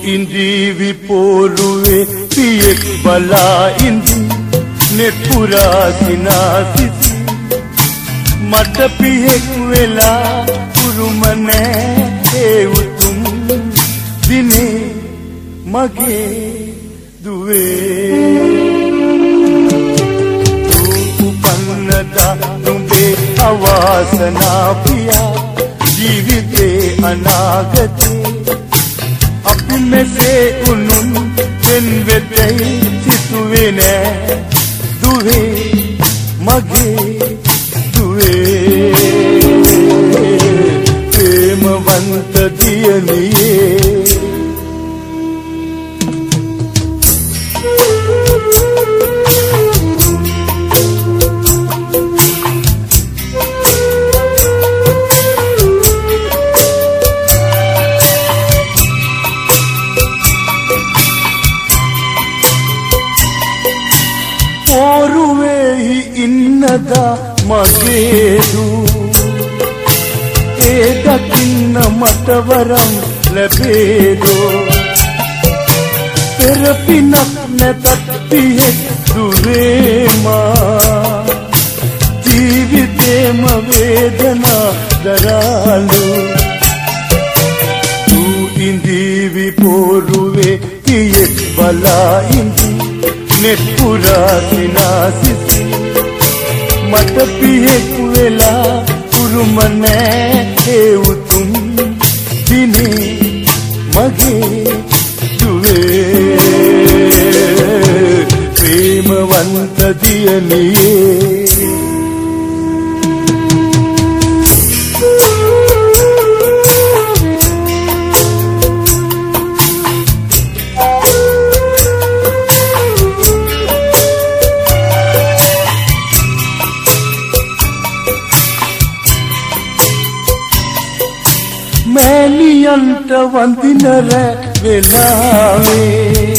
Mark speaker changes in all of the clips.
Speaker 1: ඉන්ද්‍රී පෝරුවේ පියෙක් බලා ඉඳි නෙපුරා සිනාසිසි මට පියෙක් වෙලා උරුම නෑ ඒ උතුම් දිනේ මගේ දුවේ උපන්නදා නුඹේ අවාසනා පියා ජීවිතේ අනාගතේ අපි මෙසේ උනුන් දෙන් වෙතයි සිතුවේ නෑ දුවේ මගේ දුවේ ප්‍රේමවන්ත දියණියේ ඉන්නදා මගේ දූ ඒ දකින්න මට වරම් ලැබේදෝ පෙර පිනක් නැතත් පියෙක් දුවේ මා ජීවිතේම වේදනා දරාලු දූ ඉඳී පෝරුවේ පියෙක් බලා ඉඳි නෙපුරා සිනාසිසි මට පියෙක් වෙලා උරුම නෑ ඒ උතුම් දිනේ මගේ දුවේ ප්‍රේමවන්ත දියණියේ මෑණියන්ට වඳින වෙලාවේ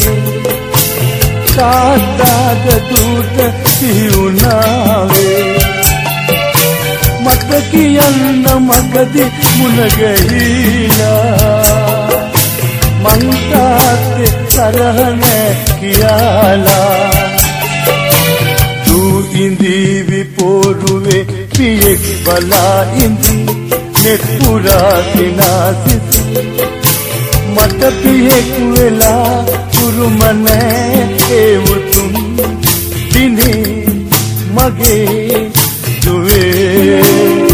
Speaker 1: තාත්තාද දුට සිවුනාවේ මට කියන්න මගදී මුණ ගැහිලා මං තාත්තේ තරහ නෑ කියලා දූ ඉඳී පෝරුවේ පියෙක් බලා ඉඳි නෙපුරා සිනාසිසි මට පියෙක් වෙලා උරුම නෑ ඒ උතුම් දිනේ මගේ දුවේ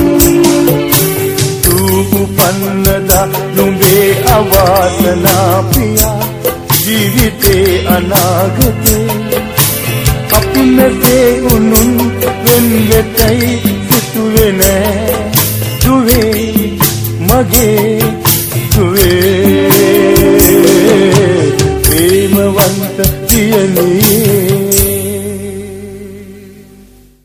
Speaker 1: දූ උපන්නදා නුඹේ අවාසනා පියා ජීවිතේ අනාගතේ අපි මෙසේ උනුන් වෙන් වෙතයි සිතුවේ නෑ දුවේ මගේ